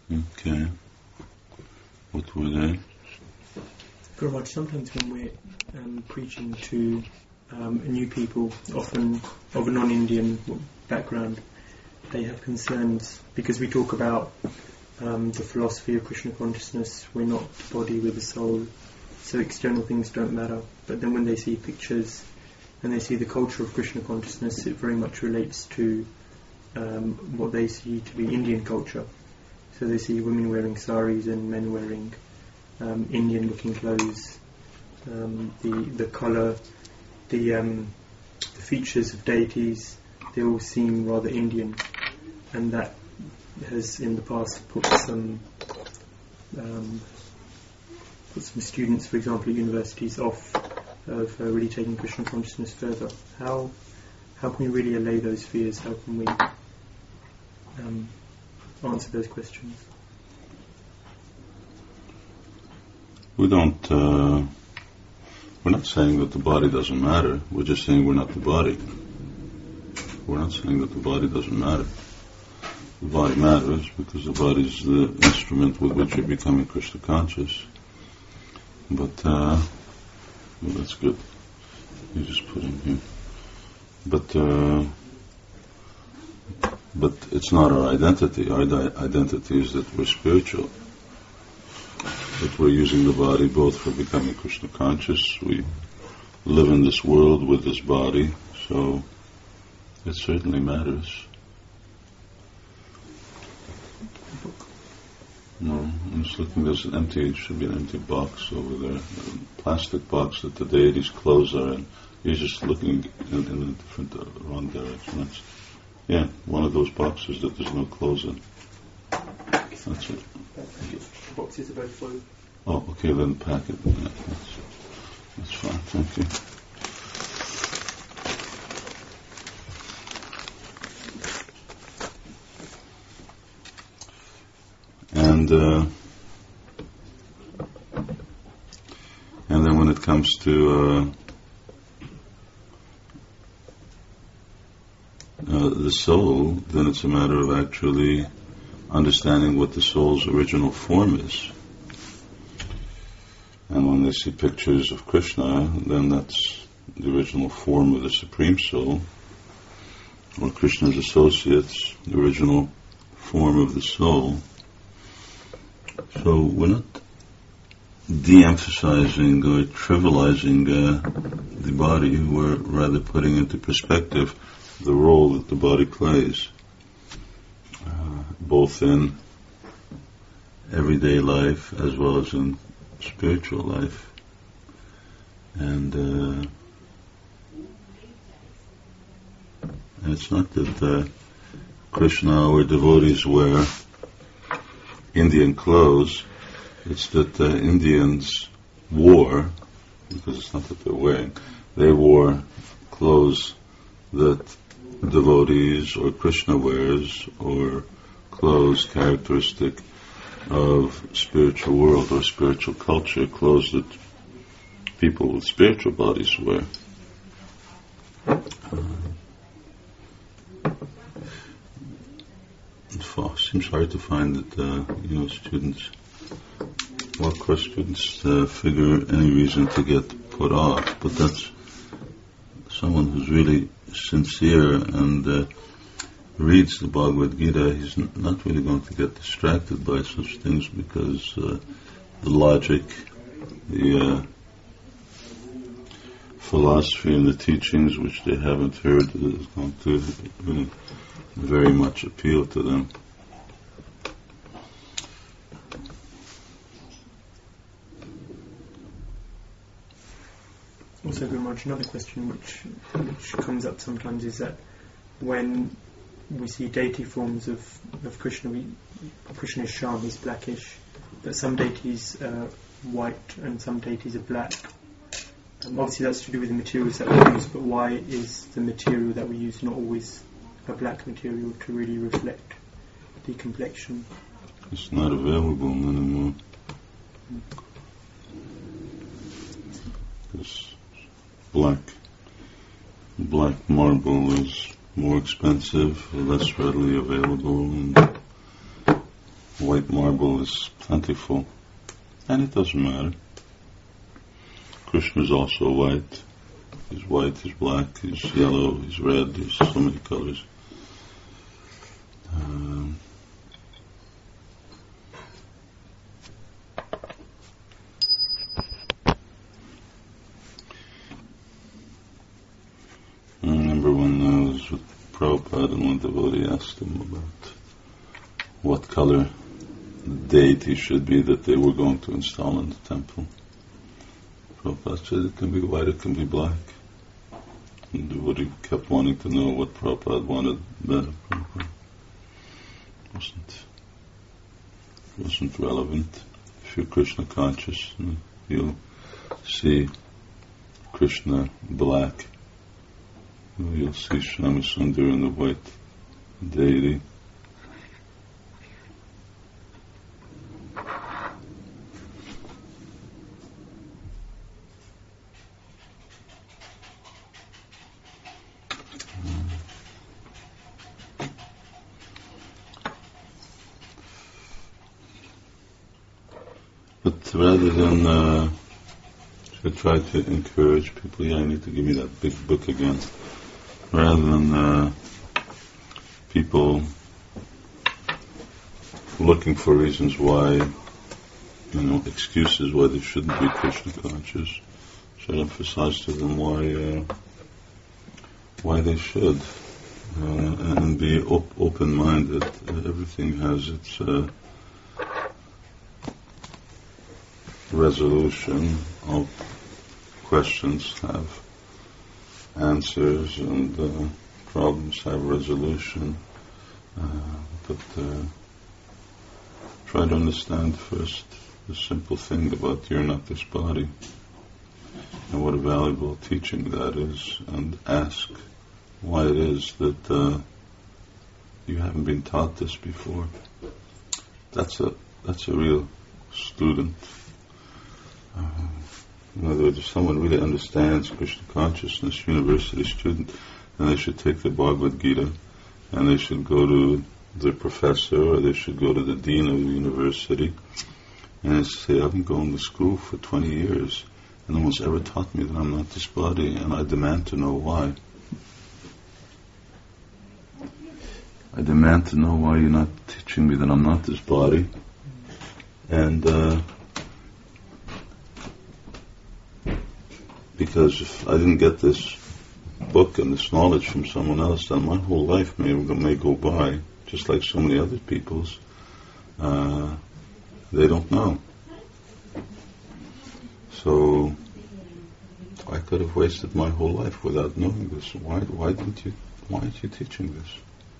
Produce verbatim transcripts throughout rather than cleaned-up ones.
Okay. What were they? Very much. Sometimes when we're um, preaching to um, new people, often of a non-Indian background, they have concerns because we talk about um, the philosophy of Krishna consciousness. We're not the body, we're the soul, so external things don't matter. But then when they see pictures and they see the culture of Krishna consciousness, it very much relates to um, what they see to be Indian culture. So they see women wearing saris and men wearing um, Indian-looking clothes. Um, the the colour, the um, the features of deities, they all seem rather Indian, and that has in the past put some um, put some students, for example, at universities, off of uh, really taking Krishna consciousness further. How how can we really allay those fears? How can we um, answer those questions? We don't, uh, we're not saying that the body doesn't matter. We're just saying we're not the body. We're not saying that the body doesn't matter. The body matters because the body is the instrument with which you're becoming Krishna conscious. But, uh, well, that's good. You just put in here. But, uh, but it's not our identity. Our di- identity is that we're spiritual. That we're using the body both for becoming Krishna conscious. We live in this world with this body, so it certainly matters. No, I'm just looking, there's an empty, it should be an empty box over there, a plastic box that the deity's clothes are in. You're just looking in, in a different, uh, wrong direction. That's, yeah, one of those boxes that there's no clothes in. That's it. The boxes are both full. Oh, okay, then pack it. Yeah, that's, that's fine, thank you. And uh, and then when it comes to uh, uh, the soul, then it's a matter of actually understanding what the soul's original form is. And when they see pictures of Krishna, then that's the original form of the Supreme Soul, or Krishna's associates, the original form of the soul. So we're not de-emphasizing or trivializing uh, the body, we're rather putting into perspective the role that the body plays, uh, both in everyday life as well as in spiritual life. And, uh, and it's not that uh, Krishna or devotees wear Indian clothes, it's that the Indians wore, because it's not that they're wearing, they wore clothes that devotees or Krishna wears, or clothes characteristic of spiritual world or spiritual culture, clothes that people with spiritual bodies wear. Uh, it seems hard to find that uh, you know students, well, of course, students uh, figure any reason to get put off, but that's someone who's really sincere and uh, reads the Bhagavad Gita. He's n- not really going to get distracted by such things, because uh, the logic, the uh, philosophy and the teachings which they haven't heard is going to really very much appeal to them. Also, Guru Maharaj, another question which which comes up sometimes is that when we see deity forms of, of Krishna, we, Krishna is Shyam, he's blackish, but some deities are white and some deities are black. Um, obviously that's to do with the materials that we use, but why is the material that we use not always a black material to really reflect the complexion? It's not available anymore. Because black, black marble is more expensive, less readily available, and white marble is plentiful. And it doesn't matter. Krishna is also white. He's white, he's black, he's yellow, he's red, he's so many colors. Um, I remember when I was with Prabhupada and one devotee asked him about what color the deity should be that they were going to install in the temple. Prabhupada said it can be white, it can be black. And the devotee kept wanting to know what Prabhupada wanted better. Prabhupada wasn't, wasn't relevant. If you're Krishna conscious, you'll see Krishna black. You'll see Shyamasundar in the white deity. But rather than uh, to try to encourage people, yeah, I need to give me that big book again. Rather than uh, people looking for reasons why, you know, excuses why they shouldn't be Krishna conscious, should emphasize to them why uh, why they should, uh, and be op- open-minded. Everything has its uh, resolution. All questions have answers, and uh, problems have resolution. Uh, but uh, try to understand first the simple thing about you're not this body, and what a valuable teaching that is, and ask why it is that uh, you haven't been taught this before. That's a that's a real student. Uh, in other words, if someone really understands Krishna consciousness, university student, then they should take the Bhagavad Gita and they should go to the professor, or they should go to the dean of the university and say, I've been going to school for twenty years and no one's ever taught me that I'm not this body, and I demand to know why. I demand to know why you're not teaching me that I'm not this body. And uh, because if I didn't get this book and this knowledge from someone else, then my whole life may, may go by, just like so many other people's. Uh, they don't know. So I could have wasted my whole life without knowing this. Why? Why didn't you? Why aren't you teaching this?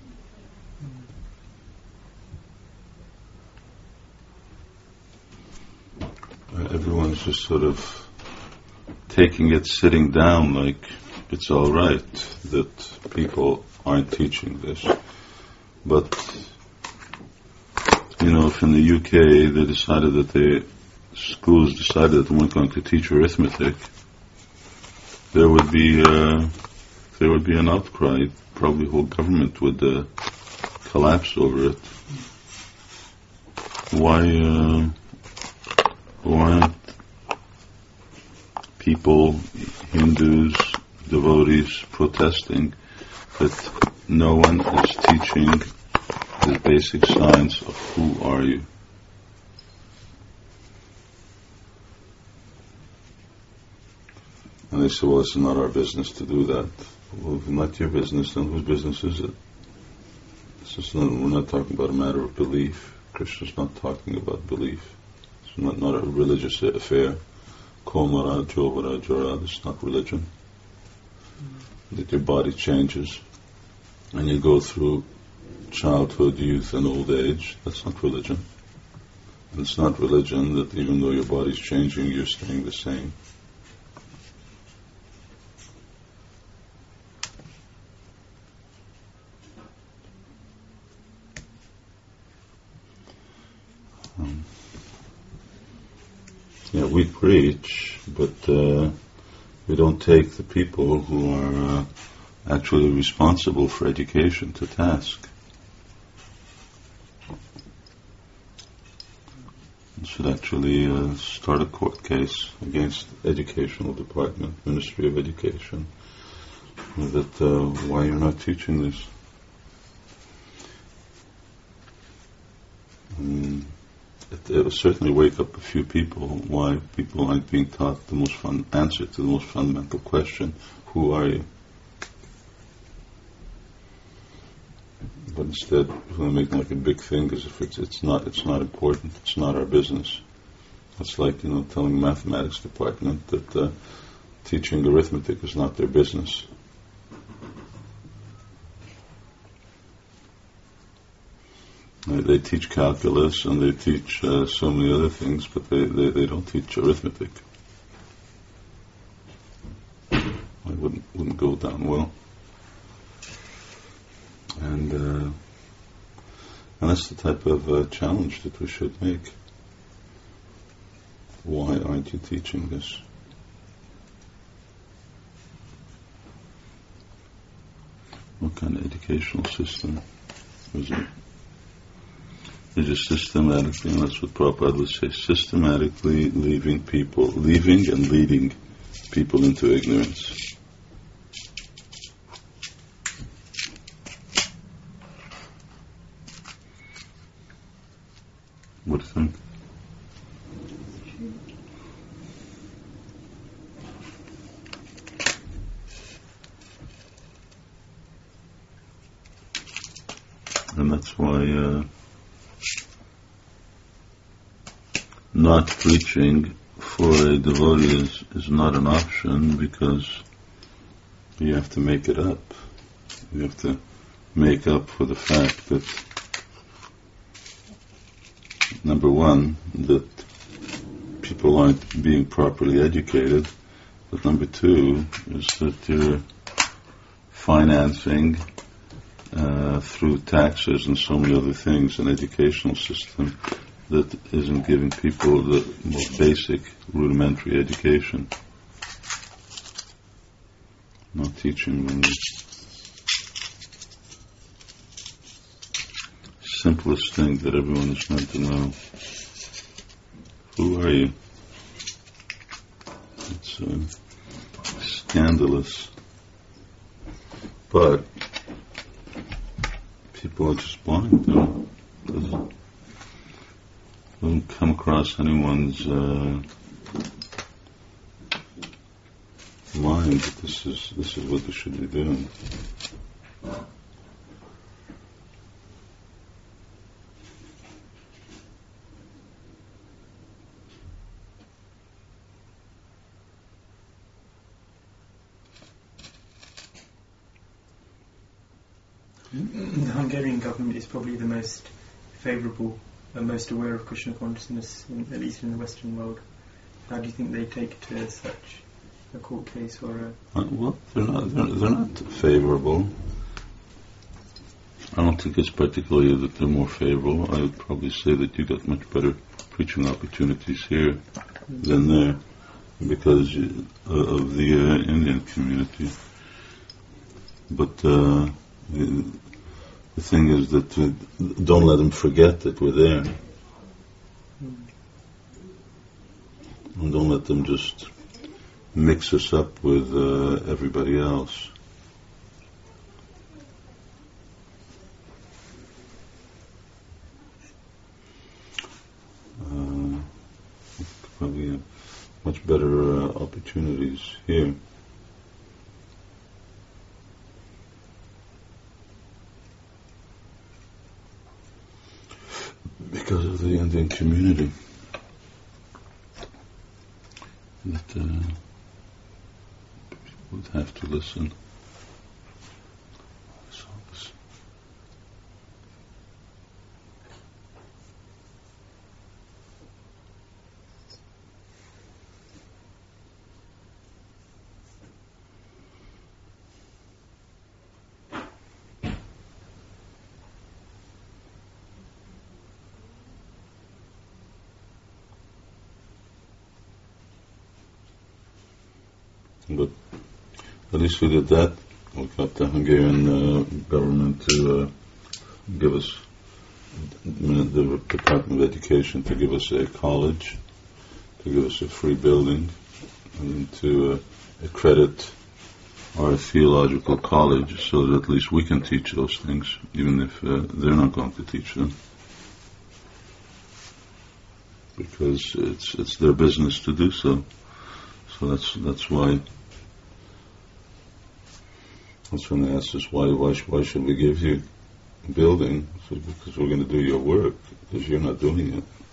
Uh, everyone's just sort of taking it sitting down like it's all right that people aren't teaching this. But, you know, if in the U K they decided that the schools decided that they weren't going to teach arithmetic, there would be uh, there would be an outcry. Probably the whole government would uh, collapse over it. Why? Uh, why aren't people, Hindus, devotees, protesting that no one is teaching the basic science of who are you? And they say, well, it's not our business to do that. Well, if it's not your business, then whose business is it? This is not, we're not talking about a matter of belief. Krishna's not talking about belief. It's not, not a religious affair. Komara, Jovara, Jara, it's not religion. Mm. That your body changes and you go through childhood, youth, and old age. That's not religion. And it's not religion that even though your body's changing, you're staying the same. Um, yeah, we preach, but uh, we don't take the people who are uh, actually responsible for education to task. should actually uh, start a court case against Educational Department, Ministry of Education, that uh, why you're not teaching this. Um, it, it will certainly wake up a few people why people aren't being taught the most fun answer to the most fundamental question: who are you? But instead, we're making like a big thing as if it's it's not it's not important. It's not our business. It's like, you know, telling the mathematics department that uh, teaching arithmetic is not their business. They, they teach calculus and they teach uh, so many other things, but they, they, they don't teach arithmetic. It wouldn't wouldn't go down well. And uh, and that's the type of uh, challenge that we should make. Why aren't you teaching this? What kind of educational system is it? Is it systematically, and that's what Prabhupada would say, systematically leaving people, leaving and leading people into ignorance. What do you think? And that's why uh, not preaching for a devotee is, is not an option, because you have to make it up. You have to make up for the fact that, number one, that people aren't being properly educated, but number two is that you're financing uh, through taxes and so many other things an educational system that isn't giving people the most basic rudimentary education. Not teaching them the simplest thing that everyone is meant to know. Who are you? It's uh, scandalous. But people are just blind. You know? Doesn't, doesn't come across anyone's uh, mind that this is this is what they should be doing. The Hungarian government is probably the most favourable and most aware of Krishna consciousness, in, at least in the Western world. How do you think they take to such a court case or a... Uh, well, they're not, they're, they're not favourable. I don't think it's particularly that they're more favourable. I would probably say that you got much better preaching opportunities here mm-hmm. than there, because uh, of the uh, Indian community. But uh, the, the thing is that uh, don't let them forget that we're there. And don't let them just mix us up with uh, everybody else. Uh, probably have much better uh, opportunities here. Because of the Indian community, that uh, people would have to listen. So this But at least we did that. We got the Hungarian uh, government to uh, give us the Department of Education to give us a college, to give us a free building, and to uh, accredit our theological college so that at least we can teach those things, even if uh, they're not going to teach them. Because it's it's their business to do so. So that's that's why that's when they asked us why why why should we give you a building? So because we're going to do your work, because you're not doing it.